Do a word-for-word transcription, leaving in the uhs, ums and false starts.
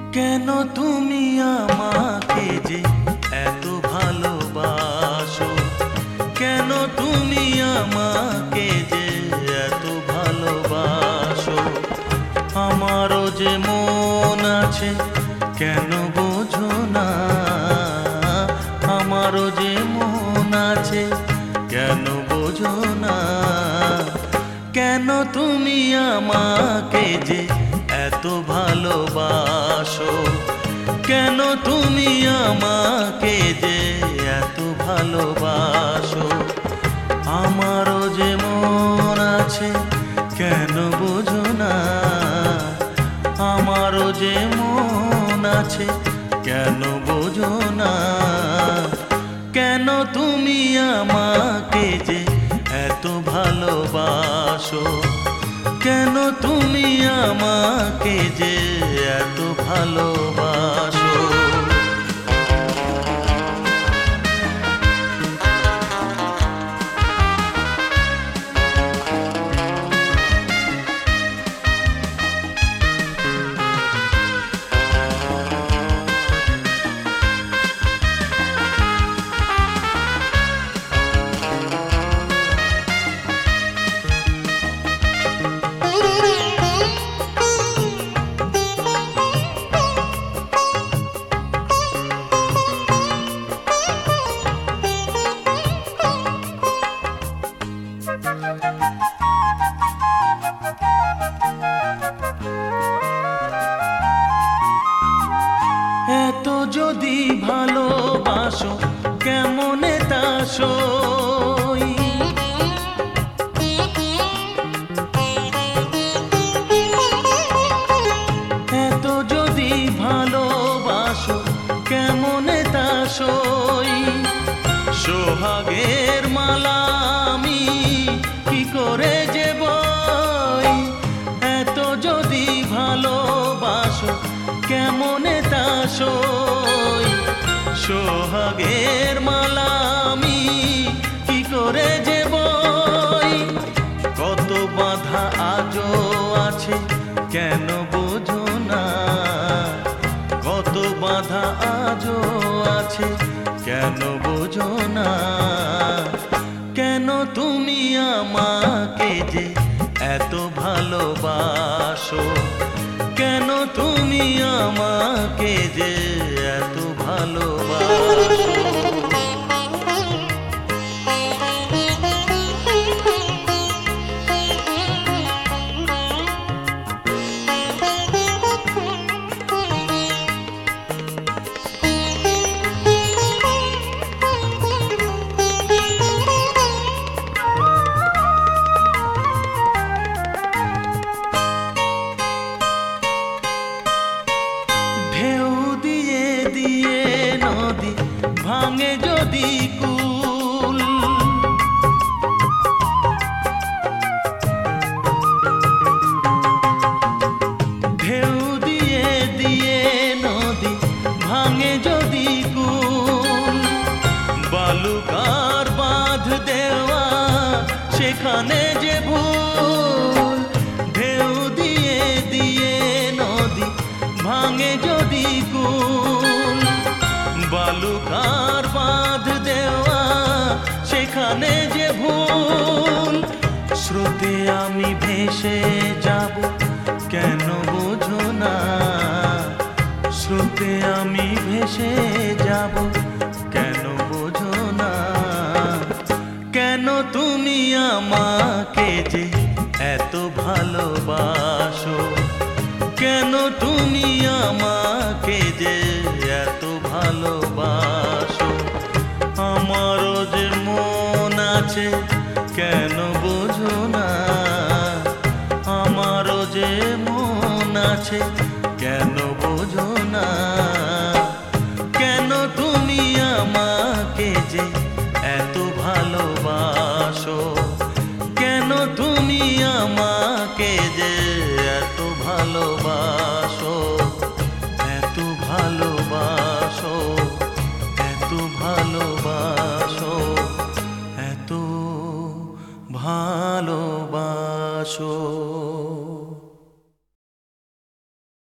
কেন তুমি আমাকে যে এত ভালোবাসো, কেন তুমি আমাকে যে এত ভালোবাসো। আমারও যে মন আছে কেন বোঝো না, আমারও যে মন আছে কেন বোঝো না। কেন তুমি আমাকে যে এত ভালোবাসো, কেন তুমি আমাকে যে এত ভালোবাসো। আমারও যে মন আছে কেন বোঝো না, আমারও যে মন আছে কেন বোঝো না। কেন তুমি আমাকে যে এত ভালোবাসো, কেন তুমি আমাকে যে এত ভালোবাসো। এত যদি ভালোবাসো কেমনে তা সই, এত যদি ভালোবাসো কেমনে তা সই। সোহাগের মালা আমি কি করে যে বই, এত যদি ভালোবাসো কেমনে তা সই। সোহাগের মালা আমি কি করে যে বই। কত বাধা আজও আছে কেন বোঝো না, কত বাধা আজও আছে কেন বোঝো না। কেন তুমি আমাকে যে এত ভালোবাসো, কেন তুমি আমাকে যে এত ভালোবাসো। ঢেউ দিয়ে দিয়ে নদী ভাঙে যদি কুল, ঢেউ দিয়ে দিয়ে নদী ভাঙে যদি কুল। বালুকার বাঁধ দেওয়া সেখানে যে ভুল, ঢেউ দিয়ে দিয়ে নদী ভাঙে যদি কুল। বালুকার বাঁধ দেওয়া সেখানে যে ভুল। স্রোতে আমি ভেসে যাব কেন বোঝো না, স্রোতে আমি ভেসে যাব কেন বোঝো না। কেন তুমি আমাকে যে এত ভালোবাসো, কেন তুমি আমাকে যে এত ভালোবাসো। আমারও যে মন আছে কেন বোঝো না, আমারও যে মন আছে কেন বোঝো না। কেন তুমি আমাকে যে এত ভালোবাসো, কেন তুমি আমাকে যে এত ভালোবাসো।